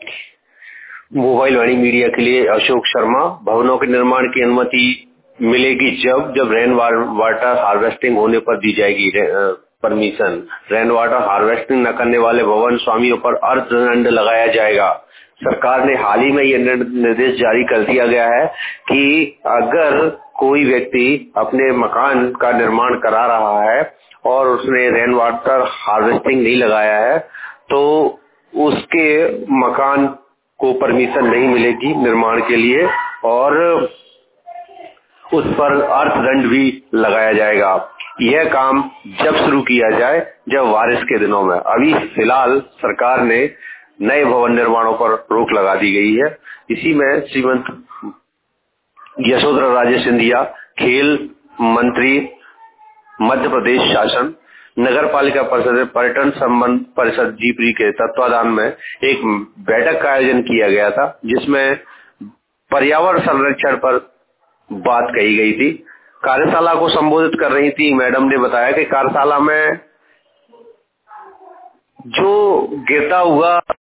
Mobile वाणी media के लिए अशोक शर्मा। भवनों के निर्माण की अनुमति मिलेगी जब रेन वाटर हार्वेस्टिंग होने पर दी जाएगी परमिशन। रेन वाटर हार्वेस्टिंग न करने वाले भवन स्वामियों पर अर्थदंड लगाया जाएगा। सरकार ने हाल ही में यह निर्देश जारी कर दिया गया है कि अगर कोई व्यक्ति अपने मकान का निर्माण करा रहा है और उसने रेन वाटर हार्वेस्टिंग नहीं लगाया है तो उसके मकान को परमिशन नहीं मिलेगी निर्माण के लिए और उस पर अर्थदंड भी लगाया जाएगा। यह काम जब शुरू किया जाए जब बारिश के दिनों में। अभी फिलहाल सरकार ने नए भवन निर्माणों पर रोक लगा दी गई है। इसी में श्रीमंत यशोधरा राजे सिंधिया, खेल मंत्री, मध्य प्रदेश शासन, नगर पालिका परिषद, पर्यटन संबंध परिषद जीपरी के तत्वाधान में एक बैठक का आयोजन किया गया था जिसमें पर्यावरण संरक्षण पर बात कही गई थी। कार्यशाला को संबोधित कर रही थी मैडम ने बताया कि कार्यशाला में जो गिरता हुआ